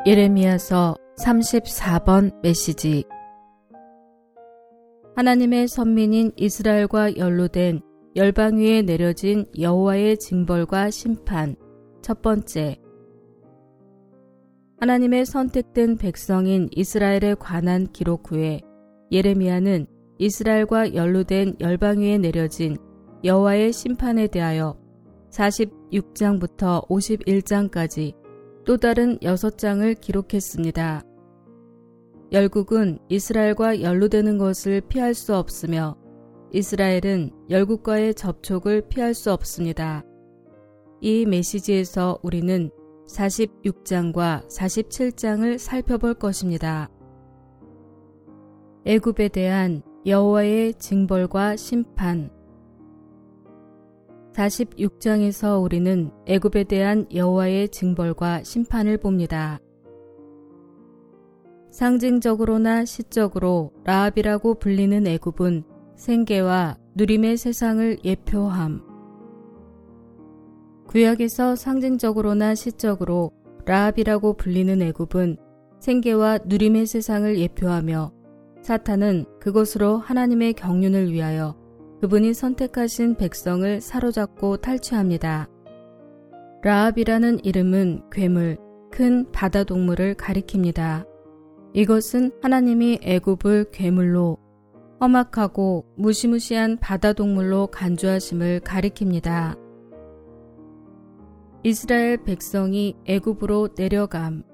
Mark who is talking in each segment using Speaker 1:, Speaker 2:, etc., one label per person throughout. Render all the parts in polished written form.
Speaker 1: 예레미야서 34번 메시지. 하나님의 선민인 이스라엘과 연루된 열방 위에 내려진 여호와의 징벌과 심판. 첫 번째. 하나님의 선택된 백성인 이스라엘에 관한 기록 후에 예레미야는 이스라엘과 연루된 열방 위에 내려진 여호와의 심판에 대하여 46장부터 51장까지 또 다른 6장을 기록했습니다. 열국은 이스라엘과 연루되는 것을 피할 수 없으며 이스라엘은 열국과의 접촉을 피할 수 없습니다. 이 메시지에서 우리는 46장과 47장을 살펴볼 것입니다. 애굽에 대한 여호와의 징벌과 심판. 46장에서 우리는 애굽에 대한 여호와의 징벌과 심판을 봅니다. 상징적으로나 시적으로 라합이라고 불리는 애굽은 생계와 누림의 세상을 예표함. 구약에서 상징적으로나 시적으로 라합이라고 불리는 애굽은 생계와 누림의 세상을 예표하며 사탄은 그것으로 하나님의 경륜을 위하여 그분이 선택하신 백성을 사로잡고 탈취합니다. 라합이라는 이름은 괴물, 큰 바다 동물을 가리킵니다. 이것은 하나님이 애굽을 괴물로 험악하고 무시무시한 바다 동물로 간주하심을 가리킵니다. 이스라엘 백성이 애굽으로 내려감.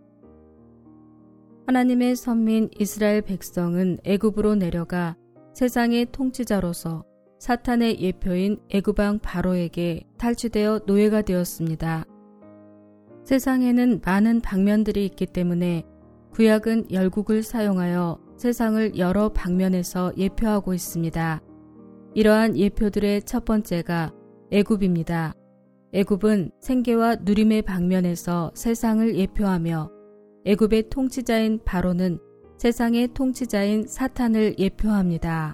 Speaker 1: 하나님의 선민 이스라엘 백성은 애굽으로 내려가 세상의 통치자로서 사탄의 예표인 애굽왕 바로에게 탈취되어 노예가 되었습니다. 세상에는 많은 방면들이 있기 때문에 구약은 열국을 사용하여 세상을 여러 방면에서 예표하고 있습니다. 이러한 예표들의 첫 번째가 애굽입니다. 애굽은 생계와 누림의 방면에서 세상을 예표하며 애굽의 통치자인 바로는 세상의 통치자인 사탄을 예표합니다.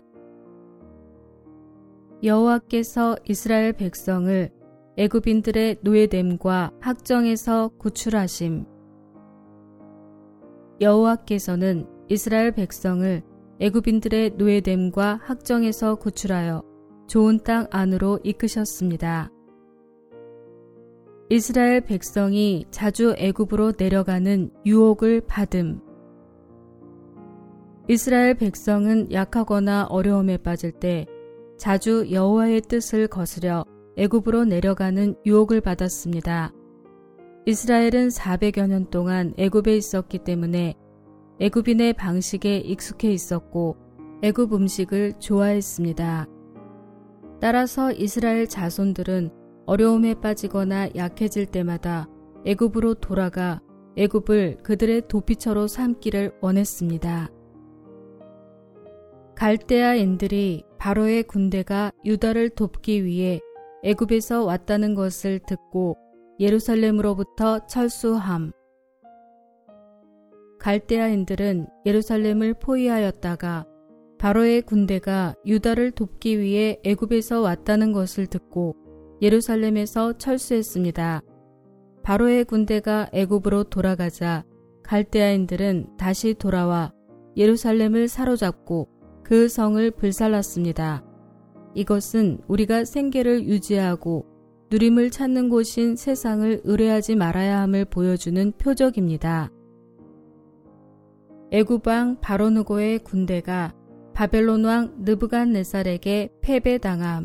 Speaker 1: 여호와께서 이스라엘 백성을 애굽인들의 노예됨과 학정에서 구출하심. 여호와께서는 이스라엘 백성을 애굽인들의 노예됨과 학정에서 구출하여 좋은 땅 안으로 이끄셨습니다. 이스라엘 백성이 자주 애굽으로 내려가는 유혹을 받음. 이스라엘 백성은 약하거나 어려움에 빠질 때 자주 여호와의 뜻을 거스려 애굽으로 내려가는 유혹을 받았습니다. 이스라엘은 400여 년 동안 애굽에 있었기 때문에 애굽인의 방식에 익숙해 있었고 애굽 음식을 좋아했습니다. 따라서 이스라엘 자손들은 어려움에 빠지거나 약해질 때마다 애굽으로 돌아가 애굽을 그들의 도피처로 삼기를 원했습니다. 갈대아인들이 바로의 군대가 유다를 돕기 위해 애굽에서 왔다는 것을 듣고 예루살렘으로부터 철수함. 갈대아인들은 예루살렘을 포위하였다가 바로의 군대가 유다를 돕기 위해 애굽에서 왔다는 것을 듣고 예루살렘에서 철수했습니다. 바로의 군대가 애굽으로 돌아가자 갈대아인들은 다시 돌아와 예루살렘을 사로잡고 그 성을 불살랐습니다. 이것은 우리가 생계를 유지하고 누림을 찾는 곳인 세상을 의뢰하지 말아야 함을 보여주는 표적입니다. 애굽 왕 바로느고의 군대가 바벨론 왕 느부갓네살에게 패배당함.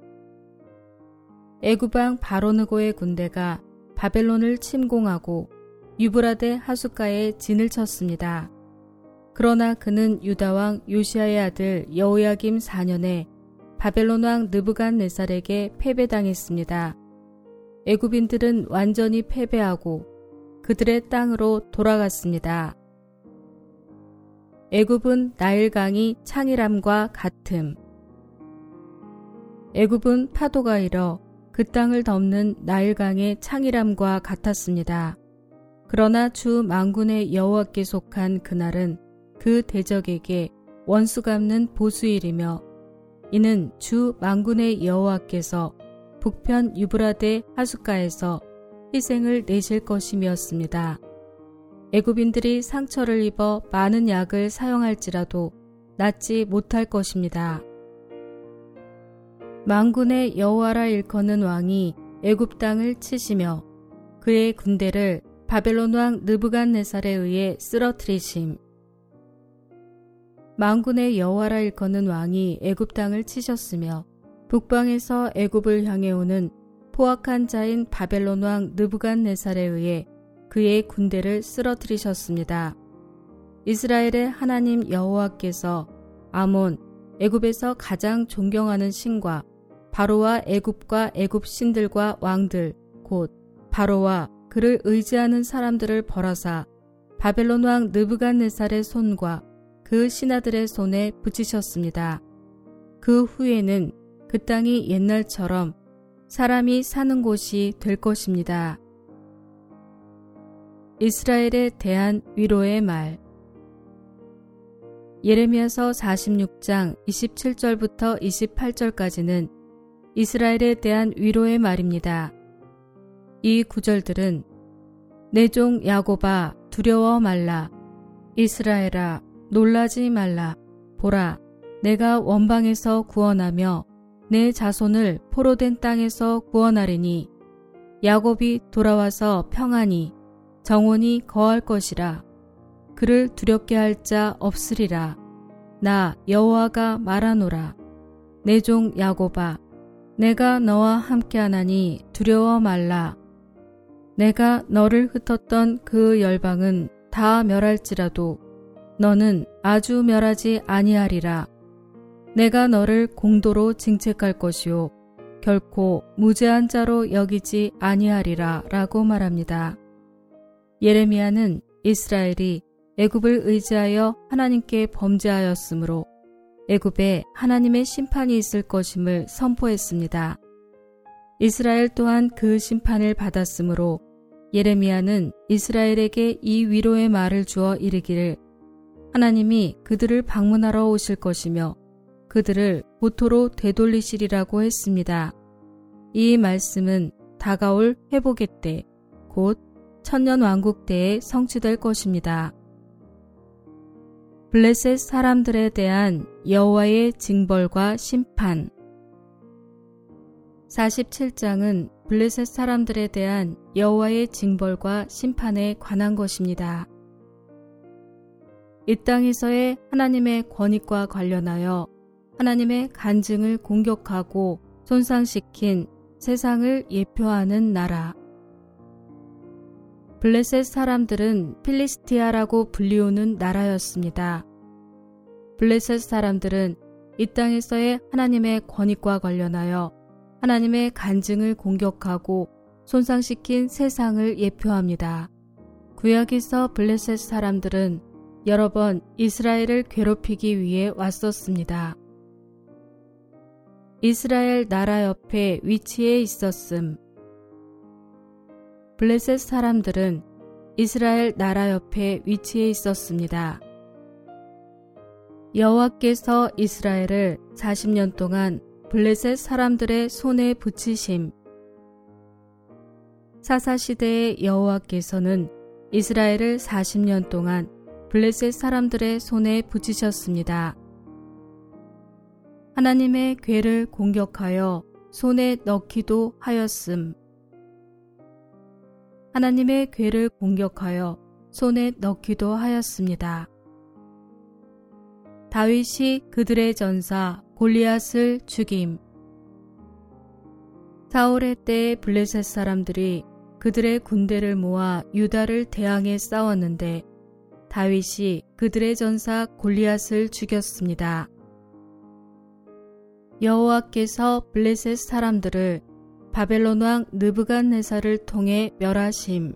Speaker 1: 애굽 왕 바로느고의 군대가 바벨론을 침공하고 유브라데 하숫가에 진을 쳤습니다. 그러나 그는 유다 왕 요시야의 아들 여호야김 4년에 바벨론 왕 느부갓네살에게 패배당했습니다. 애굽인들은 완전히 패배하고 그들의 땅으로 돌아갔습니다. 애굽은 나일강이 창이람과 같음. 애굽은 파도가 일어 그 땅을 덮는 나일강의 창이람과 같았습니다. 그러나 주 만군의 여호와께 속한 그날은 그 대적에게 원수 갚는 보수일이며 이는 주 만군의 여호와께서 북편 유브라데 하숫가에서 희생을 내실 것임이었습니다. 애굽인들이 상처를 입어 많은 약을 사용할지라도 낫지 못할 것입니다. 만군의 여호와라 일컫는 왕이 애굽 땅을 치시며 그의 군대를 바벨론 왕 느부갓네살에 의해 쓰러뜨리심. 만군의 여호와라 일컫는 왕이 애굽 땅을 치셨으며 북방에서 애굽을 향해 오는 포악한 자인 바벨론 왕 느부갓네살에 의해 그의 군대를 쓰러뜨리셨습니다. 이스라엘의 하나님 여호와께서 아몬, 애굽에서 가장 존경하는 신과 바로와 애굽과 애굽 신들과 왕들 곧 바로와 그를 의지하는 사람들을 벌하사 바벨론 왕 느부갓네살의 손과 그 신하들의 손에 붙이셨습니다. 그 후에는 그 땅이 옛날처럼 사람이 사는 곳이 될 것입니다. 이스라엘에 대한 위로의 말. 예레미야서 46장 27절부터 28절까지는 이스라엘에 대한 위로의 말입니다. 이 구절들은 내 종 야곱아 두려워 말라. 이스라엘아 놀라지 말라. 보라 내가 원방에서 구원하며 내 자손을 포로된 땅에서 구원하리니 야곱이 돌아와서 평안히 정온이 거할 것이라. 그를 두렵게 할 자 없으리라. 나 여호와가 말하노라. 내 종 야곱아 내가 너와 함께하나니 두려워 말라. 내가 너를 흩었던 그 열방은 다 멸할지라도 너는 아주 멸하지 아니하리라. 내가 너를 공도로 징책할 것이요 결코 무죄한 자로 여기지 아니하리라 라고 말합니다. 예레미야는 이스라엘이 애굽을 의지하여 하나님께 범죄하였으므로 애굽에 하나님의 심판이 있을 것임을 선포했습니다. 이스라엘 또한 그 심판을 받았으므로 예레미야는 이스라엘에게 이 위로의 말을 주어 이르기를 하나님이 그들을 방문하러 오실 것이며 그들을 고토로 되돌리시리라고 했습니다. 이 말씀은 다가올 회복의 때, 곧 천년왕국 때에 성취될 것입니다. 블레셋 사람들에 대한 여호와의 징벌과 심판. 47장은 블레셋 사람들에 대한 여호와의 징벌과 심판에 관한 것입니다. 이 땅에서의 하나님의 권위과 관련하여 하나님의 간증을 공격하고 손상시킨 세상을 예표하는 나라. 블레셋 사람들은 필리스티아라고 불리우는 나라였습니다. 블레셋 사람들은 이 땅에서의 하나님의 권위과 관련하여 하나님의 간증을 공격하고 손상시킨 세상을 예표합니다. 구약에서 블레셋 사람들은 여러 번 이스라엘을 괴롭히기 위해 왔었습니다. 이스라엘 나라 옆에 위치해 있었음. 블레셋 사람들은 이스라엘 나라 옆에 위치해 있었습니다. 여호와께서 이스라엘을 40년 동안 블레셋 사람들의 손에 붙이심. 사사시대의 여호와께서는 이스라엘을 40년 동안 블레셋 사람들의 손에 붙이셨습니다. 하나님의 궤를 공격하여 손에 넣기도 하였음. 하나님의 궤를 공격하여 손에 넣기도 하였습니다. 다윗이 그들의 전사 골리앗을 죽임. 사울의 때에 블레셋 사람들이 그들의 군대를 모아 유다를 대항해 싸웠는데 다윗이 그들의 전사 골리앗을 죽였습니다. 여호와께서 블레셋 사람들을 바벨론 왕 느부갓네살을 통해 멸하심.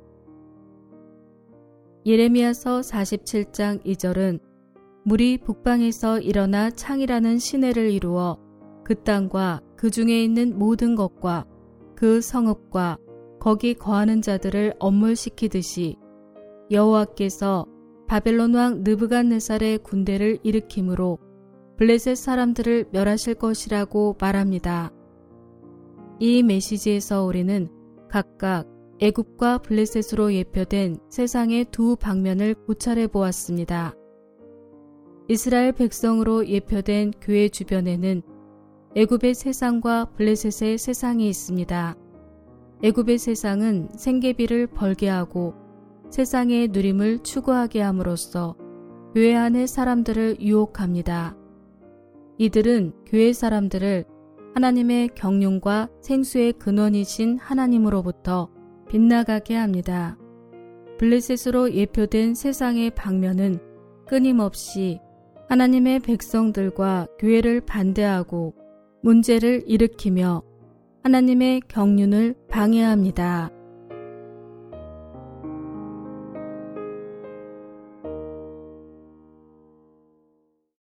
Speaker 1: 예레미야서 47장 2절은 물이 북방에서 일어나 창이라는 시내를 이루어 그 땅과 그 중에 있는 모든 것과 그 성읍과 거기 거하는 자들을 엄물시키듯이 여호와께서 바벨론 왕 느부갓네살의 군대를 일으킴으로 블레셋 사람들을 멸하실 것이라고 말합니다. 이 메시지에서 우리는 각각 애굽과 블레셋으로 예표된 세상의 두 방면을 고찰해 보았습니다. 이스라엘 백성으로 예표된 교회 주변에는 애굽의 세상과 블레셋의 세상이 있습니다. 애굽의 세상은 생계비를 벌게 하고 세상의 누림을 추구하게 함으로써 교회 안의 사람들을 유혹합니다. 이들은 교회 사람들을 하나님의 경륜과 생수의 근원이신 하나님으로부터 빗나가게 합니다. 블레셋으로 예표된 세상의 방면은 끊임없이 하나님의 백성들과 교회를 반대하고 문제를 일으키며 하나님의 경륜을 방해합니다.